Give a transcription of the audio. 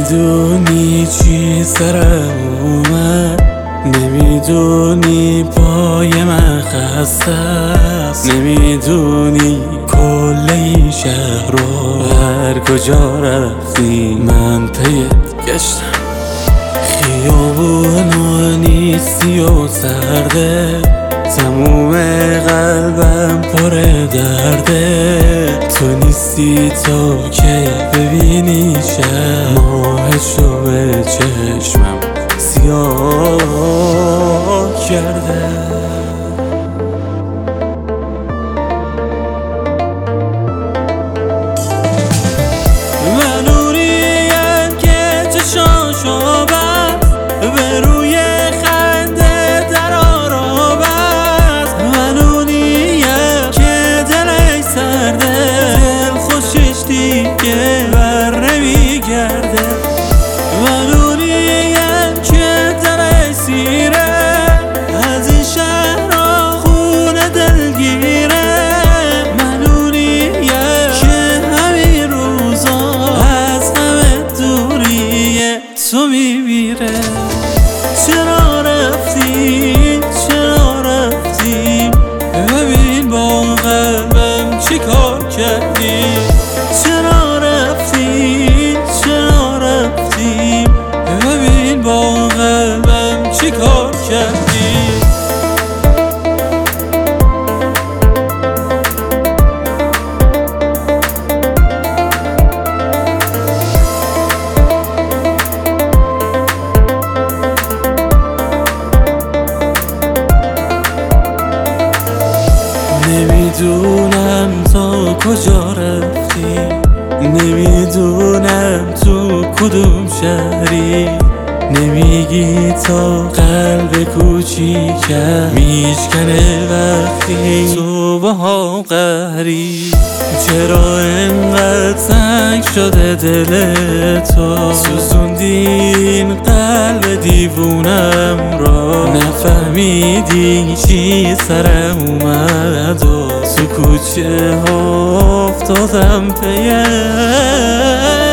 نمیدونی چی سرم اومد، نمیدونی پای من خسته است، نمیدونی کل این شهر رو هر کجا رفتی من پیت گشتم. خیابونو نیستی و سرده، تموم قلبم پر درده. تو نیستی تا که ببینی شب ماهشو به چشمم سیاه کرده. منونیم که در سیره از این شهر خونه دلگیره. منونیم که همین روزا از همه دوری تو میمیره. چرا رفتی ببین با قلبم چی کار کردی. چرا رفتی ببین با قلبم چی کار کردی. نمیدونم تا کجا رفتی، نمیدونم تو کدوم شهری. نمیگی تا قلب کوچیکم میشکنه وقتی تو با هم قهری. چرا انقدر تنگ شده دل تو، سوزوندین قلب دیوونم را. نفهمیدی چی سرم اومد و تو کوچه ها افتادم پیه.